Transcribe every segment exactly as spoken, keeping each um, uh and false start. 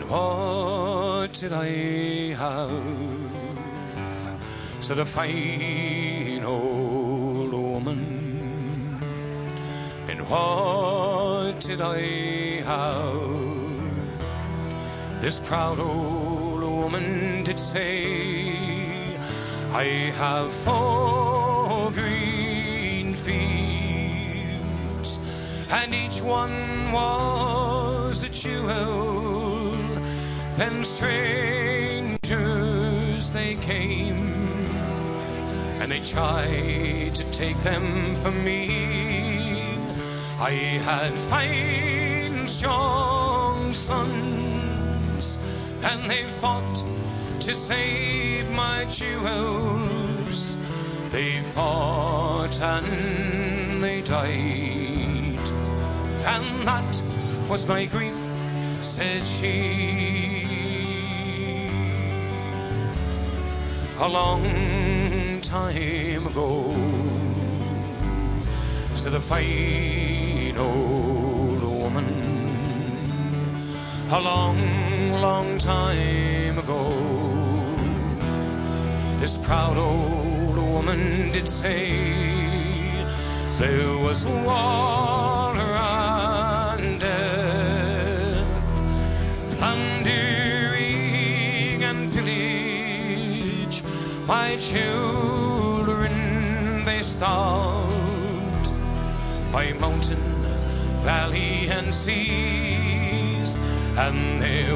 What did I have? Said a fine old woman. And what did I have? This proud old woman did say, I have four green fields, and each one was a jewel. Then strangers they came, and they tried to take them from me. I had fine, strong sons, and they fought to save my jewels. They fought and they died, and that was my grief, said she. A long time ago, said a fine old woman. A long, long time ago, this proud old woman did say, there was war and death, plundering and pillage. My children they starved by mountain, valley, and seas, and their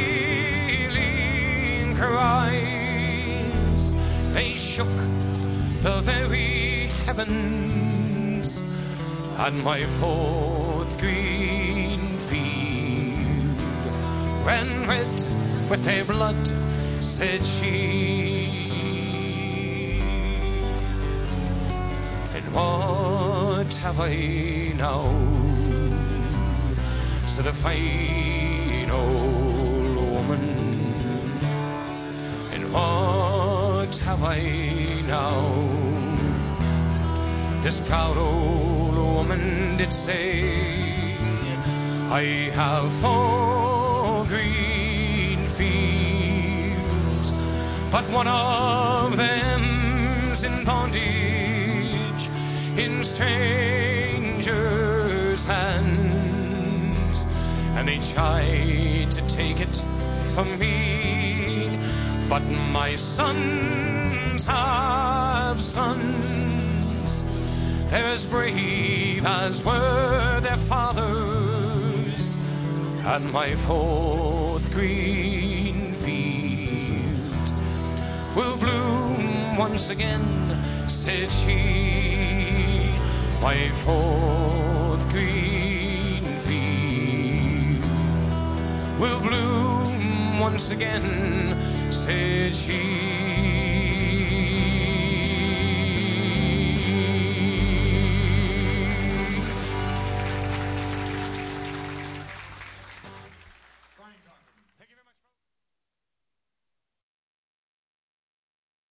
wailing cries, they shook the very heavens. And my fourth green field ran red with their blood, said she. And what have I now? Said a fine old woman. And what have I now? This proud old woman did say, I have four green fields, but one of them's in bondage in strangers' hands, and they tried to take it from me. But my sons have sons, they're as brave as were their fathers, and my fourth green field will bloom once again, said she. My fourth green field will bloom once again, said she.